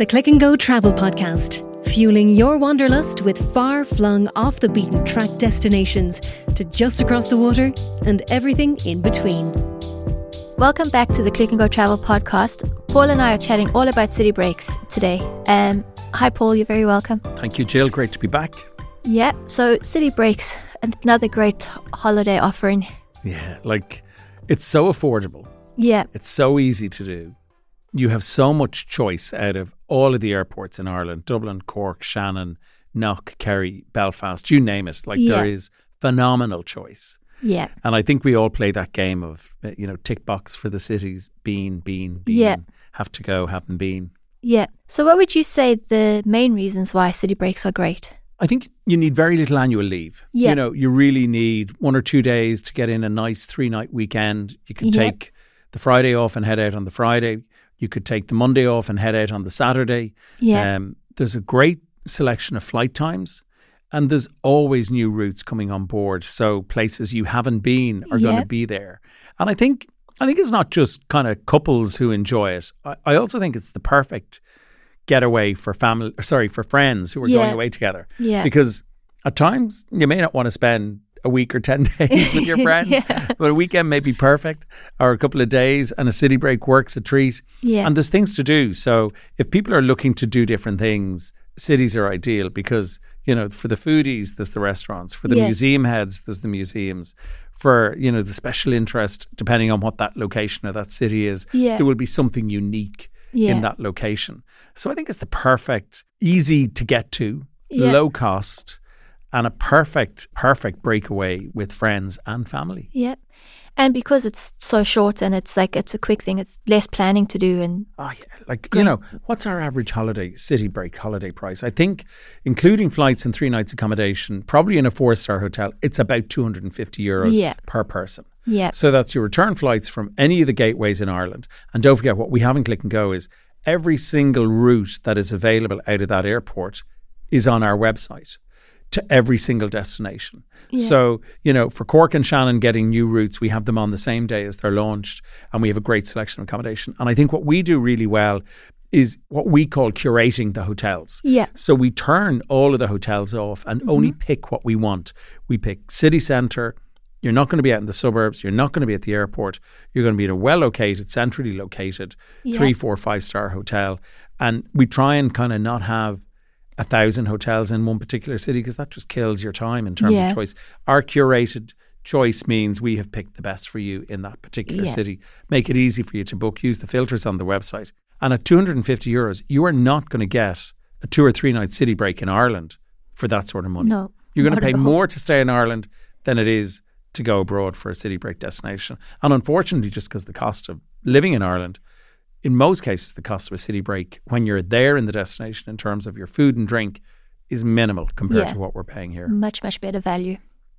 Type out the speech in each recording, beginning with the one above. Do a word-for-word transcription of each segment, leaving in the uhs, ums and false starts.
The Click and Go Travel Podcast, fueling your wanderlust with far-flung off-the-beaten-track destinations to just across the water and everything in between. Welcome back to the Click and Go Travel Podcast. Paul and I are chatting all about city breaks today. Um, hi Paul, you're very welcome. Thank you, Jill. Great to be back. Yeah, so city breaks, another great holiday offering. Yeah, like it's so affordable. Yeah. It's so easy to do. You have so much choice out of all of the airports in Ireland: Dublin, Cork, Shannon, Knock, Kerry, Belfast, you name it. Like yeah. there is phenomenal choice. Yeah. And I think we all play that game of, you know, tick box for the cities, been, been, been, yeah. have to go, haven't been. Yeah. So what would you say the main reasons why city breaks are great? I think you need very little annual leave. Yeah. You know, you really need one or two days to get in a nice three-night weekend. You can Yeah. take the Friday off and head out on the Friday. You could take the Monday off and head out on the Saturday. Yeah. Um, there's a great selection of flight times, and there's always new routes coming on board. So places you haven't been are Yeah. going to be there. And I think I think it's not just kind of couples who enjoy it. I, I also think it's the perfect getaway for family, sorry, for friends who are Yeah. going away together. Yeah. Because at times you may not want to spend a week or ten days with your friends, Yeah. but a weekend may be perfect, or a couple of days, and a city break works a treat. Yeah. And there's things to do. So if people are looking to do different things, cities are ideal because, you know, for the foodies, there's the restaurants. For the Yeah. museum heads, there's the museums. For, you know, the special interest, depending on what that location or that city is, Yeah. there will be something unique Yeah. in that location. So I think it's the perfect, easy to get to, Yeah. low cost, and a perfect, perfect breakaway with friends and family. Yeah. And because it's so short and it's like, it's a quick thing, it's less planning to do. And Oh yeah, like, Great. you know, what's our average holiday, city break holiday price? I think, including flights and three nights accommodation, probably in a four-star hotel, it's about two hundred fifty euros Yeah. per person. yeah. So that's your return flights from any of the gateways in Ireland. And don't forget, what we have in Click and Go is every single route that is available out of that airport is on our website to every single destination. Yeah. So, you know, for Cork and Shannon getting new routes, we have them on the same day as they're launched, and we have a great selection of accommodation. And I think what we do really well is what we call curating the hotels. Yeah. So we turn all of the hotels off and only pick what we want. We pick city centre. You're not going to be out in the suburbs. You're not going to be at the airport. You're going to be in a well-located, centrally located, Yeah. three, four, five-star hotel. And we try and kind of not have a thousand hotels in one particular city because that just kills your time in terms Yeah. of choice. Our curated choice means we have picked the best for you in that particular Yeah. city. Make it easy for you to book. Use the filters on the website. And at two hundred fifty euros, you are not going to get a two or three night city break in Ireland for that sort of money. No, You're going to not pay at all. more to stay in Ireland than it is to go abroad for a city break destination. And unfortunately, just because the cost of living in Ireland, in most cases, the cost of a city break when you're there in the destination in terms of your food and drink is minimal compared Yeah. to what we're paying here. Much, much better value.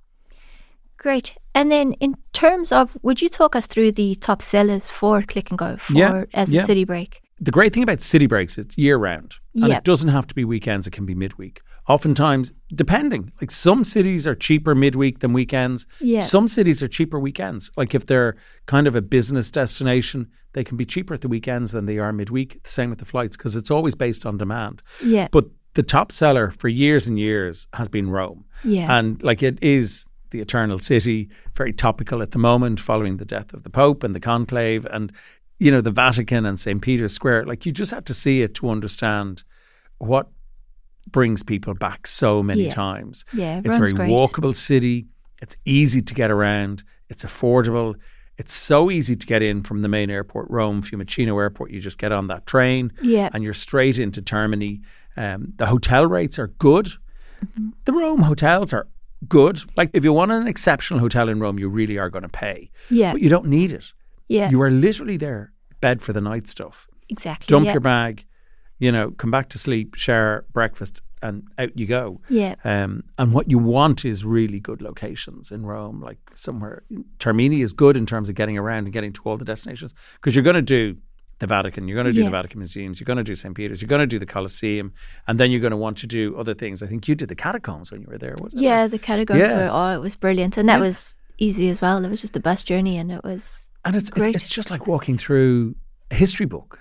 Great. And then in terms of, would you talk us through the top sellers for Click and Go for Yeah, as yeah. a city break? The great thing about city breaks, it's year round. And Yeah. it doesn't have to be weekends, it can be midweek. Oftentimes, depending, like some cities are cheaper midweek than weekends. Yeah. Some cities are cheaper weekends. Like if they're kind of a business destination, they can be cheaper at the weekends than they are midweek. The same with the flights because it's always based on demand. Yeah. But the top seller for years and years has been Rome. Yeah. And like it is the eternal city, very topical at the moment following the death of the Pope and the conclave and, you know, the Vatican and Saint Peter's Square. Like you just have to see it to understand what brings people back so many Yeah. times. Yeah, It's a Rome's very great. walkable city. It's easy to get around. It's affordable. It's so easy to get in from the main airport, Rome, Fiumicino Airport. You just get on that train Yeah. and you're straight into Termini. Um, the hotel rates are good. Mm-hmm. The Rome hotels are good. Like if you want an exceptional hotel in Rome, you really are going to pay. Yeah. But you don't need it. Yeah. You are literally there, bed for the night stuff. Exactly. Dump yeah. your bag, you know, come back to sleep, share breakfast, and out you go. Yeah. Um, and what you want is really good locations in Rome, like somewhere. Termini is good in terms of getting around and getting to all the destinations because you're going to do the Vatican, you're going to do Yeah. the Vatican Museums, you're going to do Saint Peter's, you're going to do the Colosseum, and then you're going to want to do other things. I think you did the catacombs when you were there, wasn't it? Yeah, the catacombs Yeah. were, oh, it was brilliant. And that Yeah. was easy as well. It was just a bus journey and it was And it's, it's great. it's just like walking through a history book. Yeah.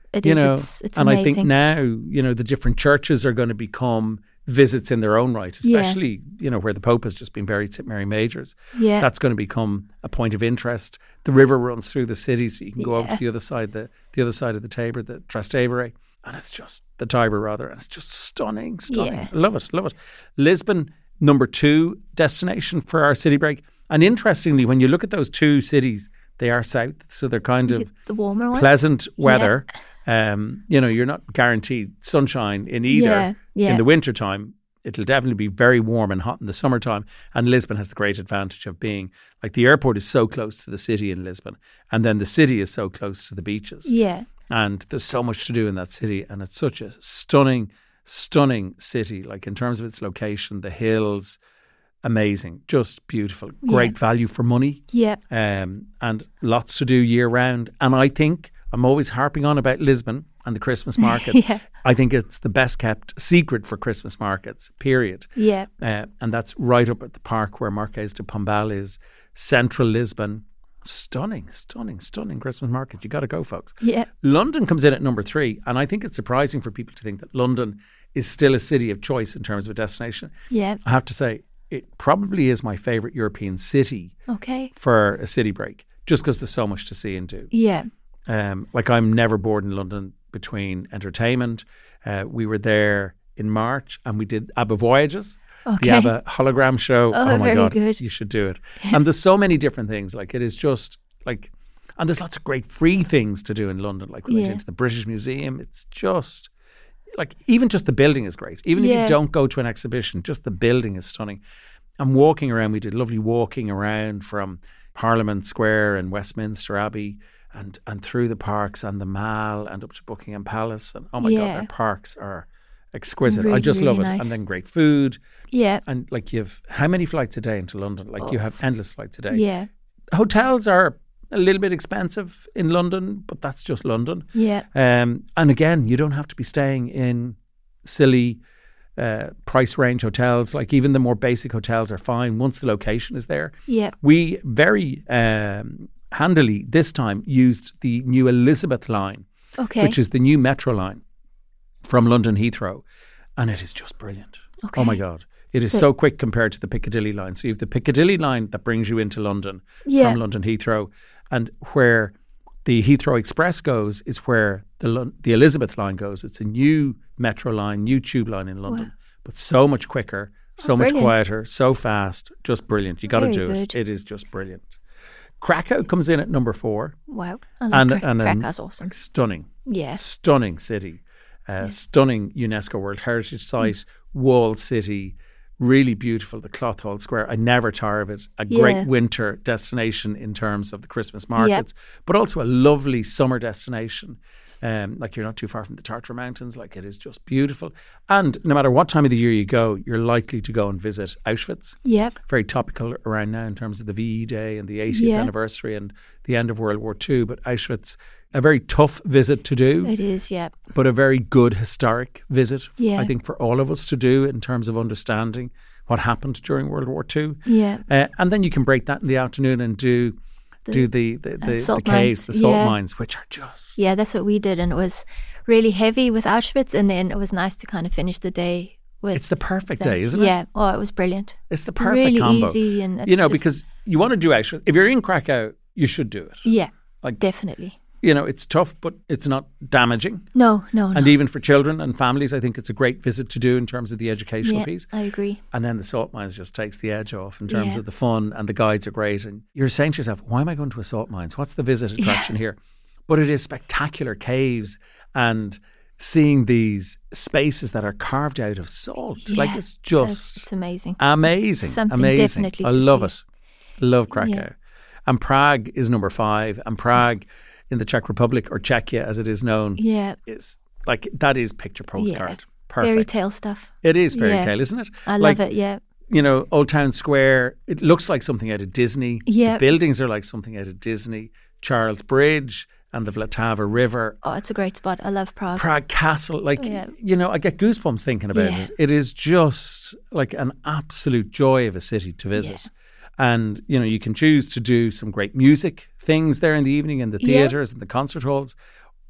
It you is. know, It's, it's and amazing. I think now, you know, the different churches are going to become visits in their own right, especially, yeah. you know, where the Pope has just been buried, Saint Mary Major's. Yeah. That's going to become a point of interest. The river runs through the city, so you can go Yeah. over to the other side, the, the other side of the Tiber, the Trastevere, and it's just, the Tiber rather, and it's just stunning, stunning. Yeah. I love it, love it. Lisbon, number two destination for our city break. And interestingly, when you look at those two cities, they are south, so they're kind Is of it the warmer ones? pleasant weather. Um, you know, you're not guaranteed sunshine in either. Yeah, yeah. In the wintertime, it'll definitely be very warm and hot in the summertime. And Lisbon has the great advantage of being, like, the airport is so close to the city in Lisbon, and then the city is so close to the beaches. Yeah. And there's so much to do in that city, and it's such a stunning, stunning city, like in terms of its location, the hills, amazing, just beautiful, great Yeah. value for money, Yeah. um, and lots to do year round. And I think, I'm always harping on about Lisbon and the Christmas markets. Yeah. I think it's the best kept secret for Christmas markets, period. Yeah. Uh, and that's right up at the park where Marquês de Pombal is, central Lisbon. Stunning, stunning, stunning Christmas market. You got to go, folks. Yeah. London comes in at number three. And I think it's surprising for people to think that London is still a city of choice in terms of a destination. Yeah. I have to say, it probably is my favourite European city Okay. for a city break, just because there's so much to see and do. Yeah. Um, like, I'm never bored in London between entertainment. Uh, we were there in March and we did ABBA Voyages, Okay. the ABBA hologram show. Oh, Oh, my very God, good. you should do it. And there's so many different things. Like, it is just like, and there's lots of great free things to do in London. Like, we went Yeah. into the British Museum. It's just like, even just the building is great. Even if Yeah. you don't go to an exhibition, just the building is stunning. And walking around, we did lovely walking around from Parliament Square and Westminster Abbey and, and through the parks and the Mall and up to Buckingham Palace. And oh my God, Yeah. their parks are exquisite. I Really, just really love it. nice. And then great food. Yeah. And like, you have how many flights a day into London? Like, you have endless flights a day. Yeah. Hotels are a little bit expensive in London, but that's just London. Yeah. Um, and again, you don't have to be staying in silly uh, price range hotels. Like, even the more basic hotels are fine once the location is there. Yeah. We very um, handily this time used the new Elizabeth line, Okay. which is the new metro line from London Heathrow. And it is just brilliant. Okay. Oh my God. It is so, So- quick compared to the Piccadilly line. So you have the Piccadilly line that brings you into London Yeah. from London Heathrow, and where the Heathrow Express goes is where the Lon- the Elizabeth line goes. It's a new metro line, new tube line in London, Wow. but so much quicker, so Oh, much brilliant. quieter, so fast, just brilliant. You got to Very do it. good. It is just brilliant. Krakow comes in at number four, Wow. I love and Kra- and then Krakow's awesome. stunning, Yeah. stunning city, uh, stunning UNESCO World Heritage Site, walled city, really beautiful. The Cloth Hall Square, I never tire of it. A Yeah. great winter destination in terms of the Christmas markets, but also a lovely summer destination. Um, like, you're not too far from the Tartar Mountains. Like, it is just beautiful. And no matter what time of the year you go, you're likely to go and visit Auschwitz. Yep. Very topical around now in terms of the V E Day and the eightieth Yeah. anniversary and the end of World War Two. But Auschwitz, a very tough visit to do, It is. Yeah. but a very good historic visit, Yeah. I think, for all of us to do in terms of understanding what happened during World War Two. Yeah. Uh, and then you can break that in the afternoon and do The- do the the, the, the salt caves, mines, the salt yeah. mines, which are just Yeah, that's what we did, and it was really heavy with Auschwitz, and then it was nice to kind of finish the day with. it's the perfect that. day, isn't it? Yeah. Oh, it was brilliant. It's the perfect really combo. easy, and it's you know, just- because you want to do Auschwitz. If you're in Krakow, you should do it. Yeah, Like, definitely. you know, it's tough, but it's not damaging. No, no, no. And even for children and families, I think it's a great visit to do in terms of the educational yeah, piece. I agree. And then the salt mines just takes the edge off in terms Yeah. of the fun, and the guides are great. And you're saying to yourself, why am I going to a salt mines? What's the visit attraction here? But it is spectacular caves and seeing these spaces that are carved out of salt. Like, Yeah, it's It's, just it's amazing. amazing. Something amazing. definitely I to love see. it. I love Krakow. Yeah. And Prague is number five. And Prague in the Czech Republic, or Czechia as it is known, Yeah. is like, that is picture postcard. Perfect. Fairy tale stuff. It is fairy Yeah. tale, isn't it? I Like, love it. Yeah. you know, Old Town Square, it looks like something out of Disney. Yeah. The buildings are like something out of Disney. Charles Bridge and the Vltava River. Oh, it's a great spot. I love Prague. Prague Castle, like, Yeah. you know, I get goosebumps thinking about Yeah. it. It is just like an absolute joy of a city to visit. Yeah. And, you know, you can choose to do some great music things there in the evening in the Yeah. theatres and the concert halls,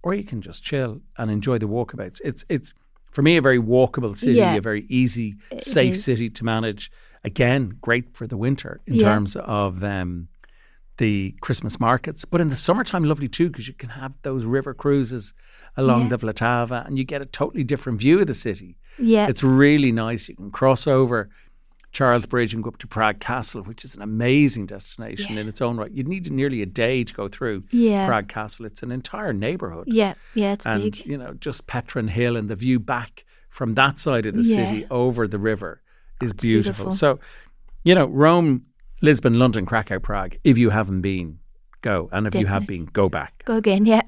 or you can just chill and enjoy the walkabouts. It's it's for me a very walkable city, Yeah. a very easy, It safe is. city to manage. Again, great for the winter in Yeah. terms of um, the Christmas markets, but in the summertime, lovely too, because you can have those river cruises along Yeah. the Vltava, and you get a totally different view of the city. Yeah. It's really nice. You can cross over Charles Bridge and go up to Prague Castle, which is an amazing destination Yeah. in its own right. You'd need nearly a day to go through Yeah. Prague Castle. It's an entire neighbourhood. Yeah. Yeah. It's and, big. you know, just Petrin Hill and the view back from that side of the Yeah. city over the river is it's beautiful. beautiful. So, you know, Rome, Lisbon, London, Krakow, Prague, if you haven't been, go. And if you have Definitely. been, go back. Go again. Yeah.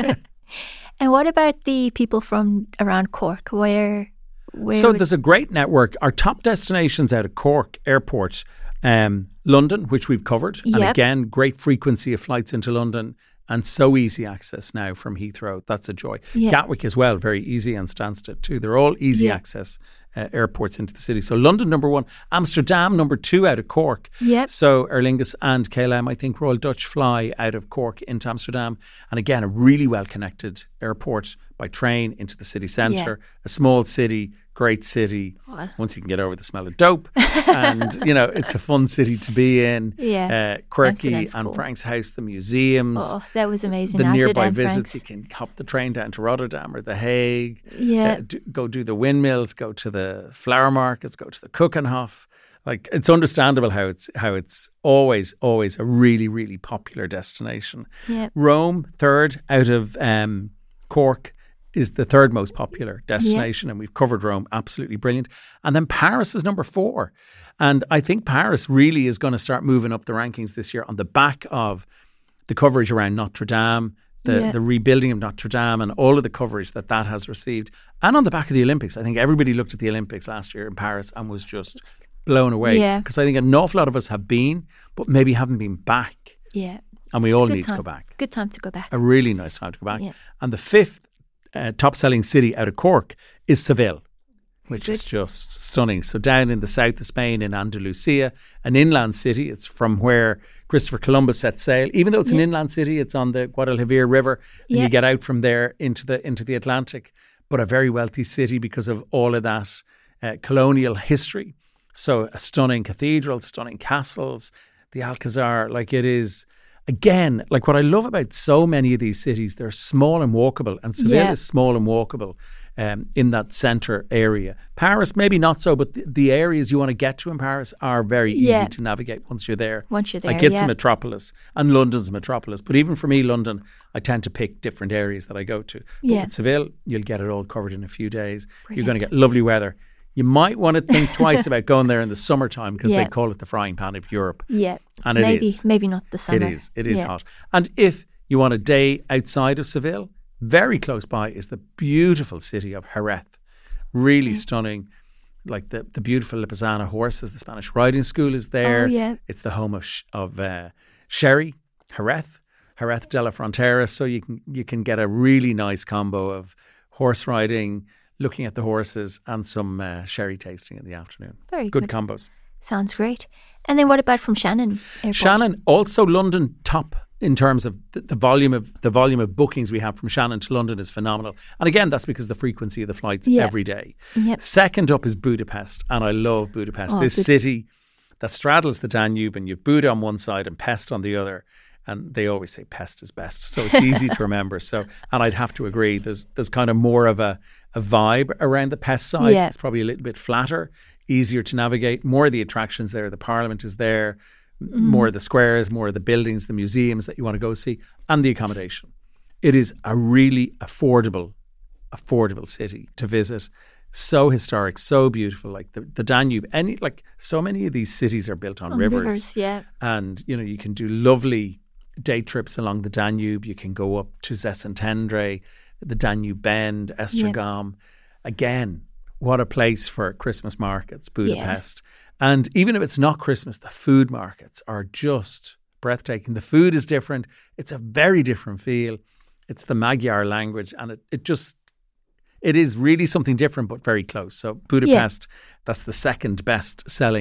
And what about the people from around Cork? Where? Where So would- there's a great network. Our top destinations out of Cork Airport, um, London, which we've covered. And Yep. again, great frequency of flights into London and so easy access now from Heathrow. That's a joy. Yeah. Gatwick as well, very easy, and Stansted too. They're all easy Yeah. access uh, airports into the city. So London, number one. Amsterdam, number two out of Cork. Yep. So Aer Lingus and K L M, I think Royal Dutch fly out of Cork into Amsterdam. And again, a really well connected airport by train into the city centre. A small city, great city. Well. Once you can get over the smell of dope. And, you know, it's a fun city to be in. Yeah. Uh, quirky Amsterdam's and cool. Frank's House, the museums. Oh, that was amazing. The I did nearby Anne visits, Frank's. you can hop the train down to Rotterdam or The Hague. Yeah. Uh, do, go do the windmills, go to the flower markets, go to the Kuchenhof. Like, it's understandable how it's how it's always always a really really popular destination. Yeah. Rome, third out of um, Cork, is the third most popular destination, and we've covered Rome. Absolutely brilliant. And then Paris is number four, and I think Paris really is going to start moving up the rankings this year on the back of the coverage around Notre Dame. The, Yeah. the rebuilding of Notre Dame and all of the coverage that that has received. And on the back of the Olympics. I think everybody looked at the Olympics last year in Paris and was just blown away. Yeah. Because I think an awful lot of us have been, but maybe haven't been back. Yeah. And we It's a all good need to time. go back. Good time to go back. A really nice time to go back. Yeah. And the fifth uh, top-selling city out of Cork is Seville, which is Good. just stunning. So down in the south of Spain, in Andalusia, an inland city. It's from where Christopher Columbus set sail. Even though it's an Yeah. inland city, it's on the Guadalquivir River, and Yeah. you get out from there into the into the Atlantic. But a very wealthy city because of all of that uh, colonial history. So a stunning cathedral, stunning castles, the Alcazar. Like, it is, again, like what I love about so many of these cities, they're small and walkable, and Seville Yeah. is small and walkable. Um, in that centre area. Paris, maybe not so, but the, the areas you want to get to in Paris are very easy Yeah. to navigate once you're there. Once you're there, Like, it's yeah. a metropolis, and London's a metropolis. But even for me, London, I tend to pick different areas that I go to. But Yeah. with Seville, you'll get it all covered in a few days. You're Brilliant. going to get lovely weather. You might want to think twice about going there in the summertime because Yeah. they call it the frying pan of Europe. Yeah. And So it maybe is. maybe not the summer. It is. It is Yeah. hot. And if you want a day outside of Seville, very close by is the beautiful city of Jerez. Really stunning. Like the, the beautiful Lipizzaner horses. The Spanish riding school is there. Oh, yeah. It's the home of sh- of uh, sherry, Jerez, Jerez de la Frontera. So you can you can get a really nice combo of horse riding, looking at the horses, and some uh, sherry tasting in the afternoon. Very Good good. combos. Sounds great. And then what about from Shannon Airport? Shannon, also London top in terms of the, the volume of the volume of bookings we have from Shannon to London is phenomenal. And again, that's because of the frequency of the flights Yeah. every day. Yep. Second up is Budapest, and I love Budapest. Oh, this Bud- city that straddles the Danube, and you've Buda on one side and Pest on the other. And they always say Pest is best, so it's easy to remember. So, and I'd have to agree. There's there's kind of more of a, a vibe around the Pest side. Yeah. It's probably a little bit flatter, easier to navigate. More of the attractions there. The Parliament is there. Mm. More of the squares, more of the buildings, the museums that you want to go see, and the accommodation. It is a really affordable, affordable city to visit. So historic, so beautiful. Like the, the Danube, any like so many of these cities are built on, On rivers. rivers, yeah. And you know, you can do lovely day trips along the Danube. You can go up to Zesentendre, the Danube Bend, Estragom. Again, what a place for Christmas markets, Budapest. And even if it's not Christmas, the food markets are just breathtaking. The food is different. It's a very different feel. It's the Magyar language, and it, it just, it is really something different, but very close. So Budapest, that's the second best selling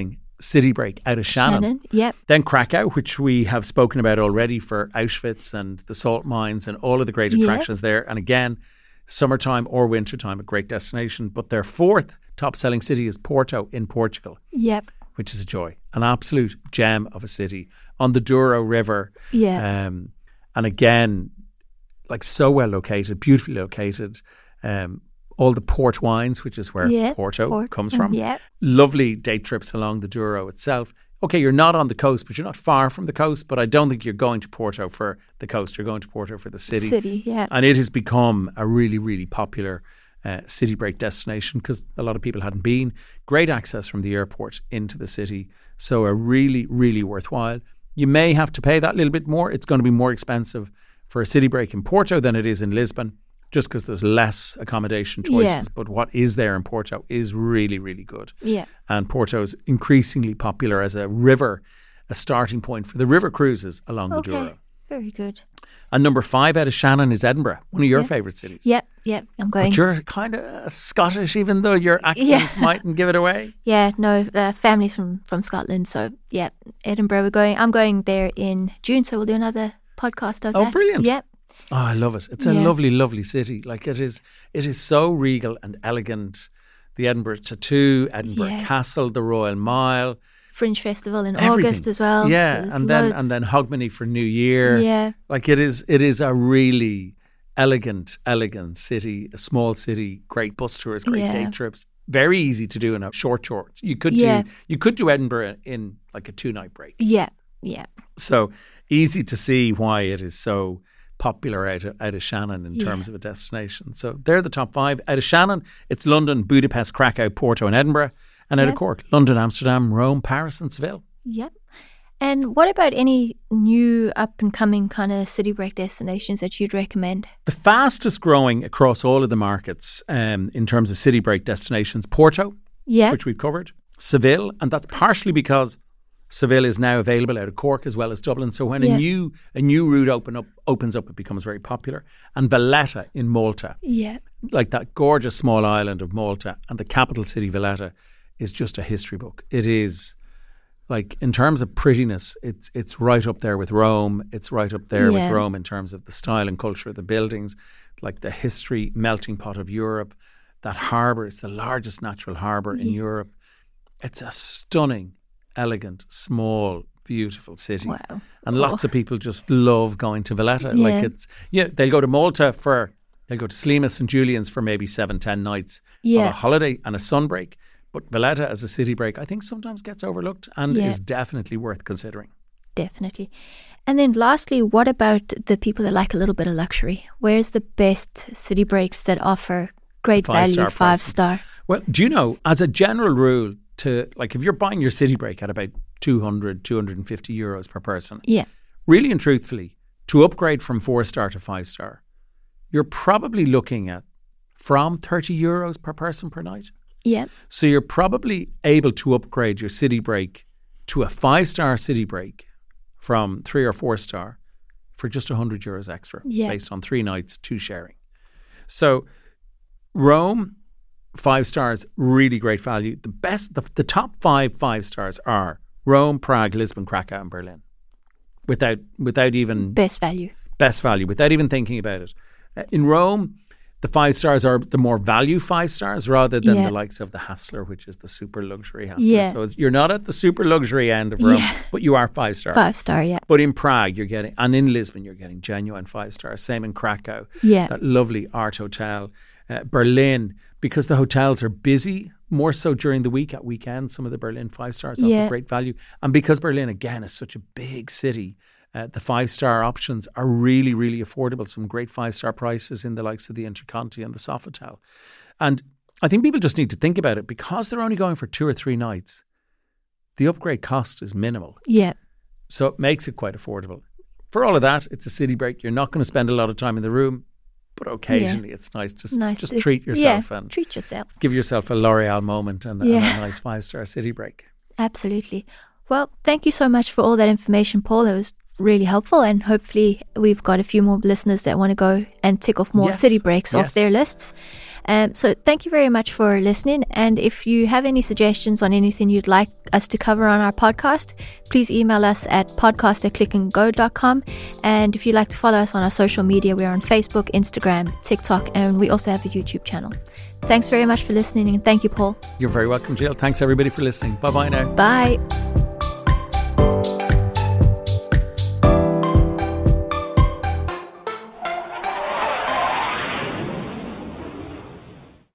city break out of Shannon. Shannon, yep. Then Krakow, which we have spoken about already for Auschwitz and the salt mines and all of the great attractions yep. there. And again, summertime or wintertime, a great destination. But their fourth top-selling city is Porto in Portugal. Yep. Which is a joy. An absolute gem of a city on the Douro River. Yeah. Um, and again, like so well located, beautifully located. Um, all the port wines, which is where yeah, Porto port. comes from. Yeah. Lovely day trips along the Douro itself. Okay, you're not on the coast, but you're not far from the coast. But I don't think you're going to Porto for the coast. You're going to Porto for the city. City, yeah. And it has become a really, really popular uh, city break destination because a lot of people hadn't been. Great access from the airport into the city. So a really, really worthwhile. You may have to pay that little bit more. It's going to be more expensive for a city break in Porto than it is in Lisbon, just because there's less accommodation choices. Yeah. But what is there in Porto is really, really good. Yeah. And Porto is increasingly popular as a river, a starting point for the river cruises along okay. the Douro. Very good. And number five out of Shannon is Edinburgh, one of your yeah. favourite cities. Yep, yep, I'm going. But you're kind of Scottish, even though your accent yeah. mightn't give it away. Yeah, no, uh, family's from, from Scotland. So, yeah, Edinburgh, we're going. I'm going there in June, so we'll do another podcast of oh, that. Oh, brilliant. Yep. Oh, I love it. It's a yeah. lovely, lovely city. Like it is, it is so regal and elegant. The Edinburgh Tattoo, Edinburgh yeah. Castle, the Royal Mile, Fringe Festival in everything. August as well. Yeah, so and then loads. and then Hogmanay for New Year. Yeah, like it is. It is a really elegant, elegant city. A small city, great bus tours, great yeah. day trips. Very easy to do in a short shorts. You could yeah. do you could do Edinburgh in like a two night break. Yeah, yeah. So easy to see why it is so popular out of, out of Shannon in yeah. terms of a destination. So they're the top five. Out of Shannon, it's London, Budapest, Krakow, Porto and Edinburgh. And out yeah. of Cork, London, Amsterdam, Rome, Paris and Seville. Yep. And what about any new up and coming kind of city break destinations that you'd recommend? The fastest growing across all of the markets um, in terms of city break destinations, Porto, yeah. which we've covered, Seville, and that's partially because Seville is now available out of Cork as well as Dublin. So when yeah. a new a new route open up opens up, it becomes very popular. And Valletta in Malta, yeah, like that gorgeous small island of Malta, and the capital city Valletta is just a history book. It is like in terms of prettiness, it's it's right up there with Rome. It's right up there yeah. with Rome in terms of the style and culture of the buildings, like the history melting pot of Europe. That harbour, it's the largest natural harbour yeah. in Europe. It's a stunning, elegant, small, beautiful city. Wow. And oh. lots of people just love going to Valletta. Yeah. Like it's yeah, they'll go to Malta for they'll go to Sliema Saint Julian's for maybe seven, ten nights yeah. of a holiday and a sunbreak. But Valletta as a city break, I think sometimes gets overlooked and yeah. is definitely worth considering. Definitely. And then lastly, what about the people that like a little bit of luxury? Where's the best city breaks that offer great value, Five-star five pricing. star? Well, do you know, as a general rule, to like if you're buying your city break at about two hundred, two hundred fifty euros per person, Yeah. really and truthfully, to upgrade from four star to five star, you're probably looking at from thirty euros per person per night. Yeah. So you're probably able to upgrade your city break to a five star city break from three or four star for just one hundred euros extra Yeah. based on three nights, two sharing. So Rome, five stars, really great value. The best, the, the top five five stars are Rome, Prague, Lisbon, Krakow and Berlin. Without without even... Best value. Best value, without even thinking about it. Uh, in Rome, the five stars are the more value five stars rather than Yeah. the likes of the Hassler, which is the super luxury Hassler. Yeah. So it's, you're not at the super luxury end of Rome, Yeah. but you are five star. Five star, yeah. But in Prague, you're getting, and in Lisbon, you're getting genuine five stars. Same in Krakow, Yeah. that lovely art hotel. Uh, Berlin, because the hotels are busy, more so during the week, at weekends, some of the Berlin five stars offer Yeah. great value. And because Berlin, again, is such a big city, Uh, the five-star options are really, really affordable. Some great five-star prices in the likes of the Interconti and the Sofitel. And I think people just need to think about it. Because they're only going for two or three nights, the upgrade cost is minimal. Yeah. So it makes it quite affordable. For all of that, it's a city break. You're not going to spend a lot of time in the room, but occasionally Yeah. it's nice to Nice just to- treat yourself yeah, and treat yourself. give yourself a L'Oreal moment and, Yeah. and a nice five-star city break. Absolutely. Well, thank you so much for all that information, Paul. It was really helpful, and hopefully we've got a few more listeners that want to go and tick off more Yes. city breaks Yes. off their lists. Um, so thank you very much for listening. And if you have any suggestions on anything you'd like us to cover on our podcast, please email us at podcast at click and go dot com. And if you'd like to follow us on our social media, we're on Facebook, Instagram, TikTok, and we also have a YouTube channel. Thanks very much for listening, and thank you, Paul. You're very welcome, Jill. Thanks everybody for listening. Bye bye now. Bye.